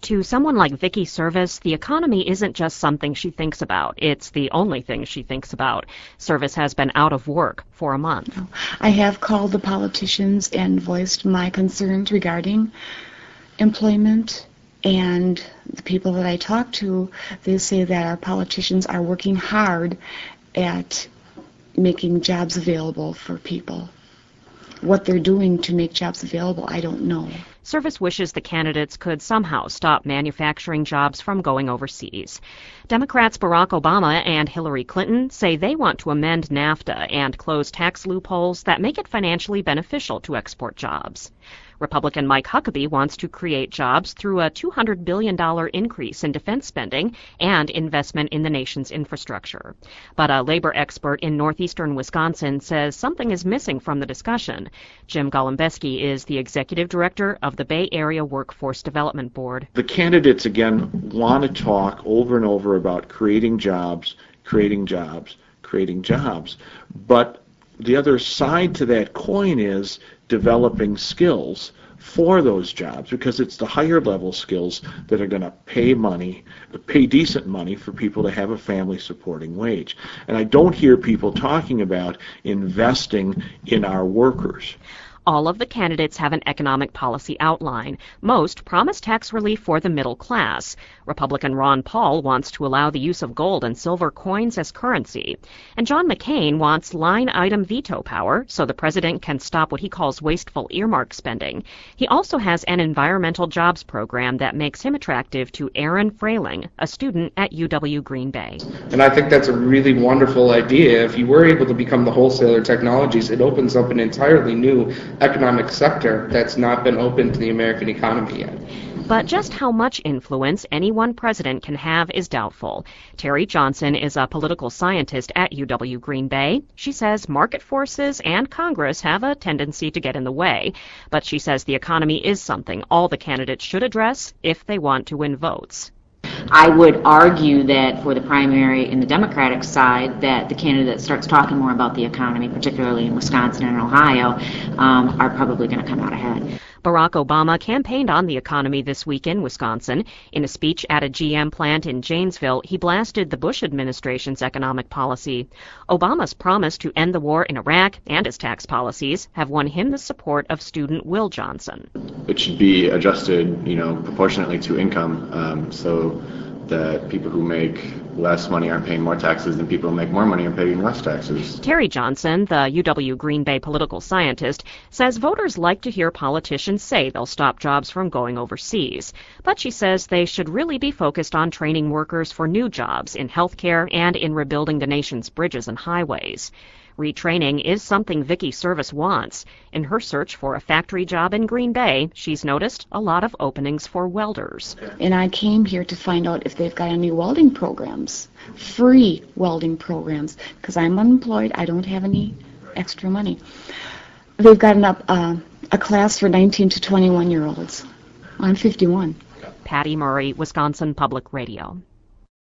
To someone like Vicki Service, the economy isn't just something she thinks about. It's the only thing she thinks about. Service has been out of work for a month. I have called the politicians and voiced my concerns regarding employment, and the people that I talk to, they say that our politicians are working hard at making jobs available for people. What they're doing to make jobs available, I don't know. Service wishes the candidates could somehow stop manufacturing jobs from going overseas. Democrats Barack Obama and Hillary Clinton say they want to amend NAFTA and close tax loopholes that make it financially beneficial to export jobs. Republican Mike Huckabee wants to create jobs through a $200 billion increase in defense spending and investment in the nation's infrastructure. But a labor expert in northeastern Wisconsin says something is missing from the discussion. Jim Golombesky is the executive director of the Bay Area Workforce Development Board. The candidates, again, want to talk over and over about creating jobs, creating jobs, creating jobs. But the other side to that coin is developing skills for those jobs, because it's the higher level skills that are going to pay decent money for people to have a family supporting wage. And I don't hear people talking about investing in our workers. All of the candidates have an economic policy outline. Most promise tax relief for the middle class. Republican Ron Paul wants to allow the use of gold and silver coins as currency. And John McCain wants line-item veto power so the president can stop what he calls wasteful earmark spending. He also has an environmental jobs program that makes him attractive to Aaron Frayling, a student at UW Green Bay. And I think that's a really wonderful idea. If you were able to become the wholesaler technologies, it opens up an entirely new economic sector that's not been open to the American economy yet. But just how much influence any one president can have is doubtful. Terry Johnson is a political scientist at UW Green Bay. She says market forces and Congress have a tendency to get in the way. But she says the economy is something all the candidates should address if they want to win votes. I would argue that for the primary in the Democratic side, that the candidate that starts talking more about the economy, particularly in Wisconsin and Ohio, are probably going to come out ahead. Barack Obama campaigned on the economy this week in Wisconsin. In a speech at a GM plant in Janesville, he blasted the Bush administration's economic policy. Obama's promise to end the war in Iraq and his tax policies have won him the support of student Will Johnson. It should be adjusted, proportionately to income, so that people who make less money aren't paying more taxes than people who make more money are paying less taxes. Terry Johnson, the UW Green Bay political scientist, says voters like to hear politicians say they'll stop jobs from going overseas. But she says they should really be focused on training workers for new jobs in healthcare and in rebuilding the nation's bridges and highways. Retraining is something Vicki Service wants. In her search for a factory job in Green Bay, she's noticed a lot of openings for welders. And I came here to find out if they've got any welding programs, free welding programs, because I'm unemployed. I don't have any extra money. They've got a class for 19 to 21-year-olds. I'm 51. Patty Murray, Wisconsin Public Radio.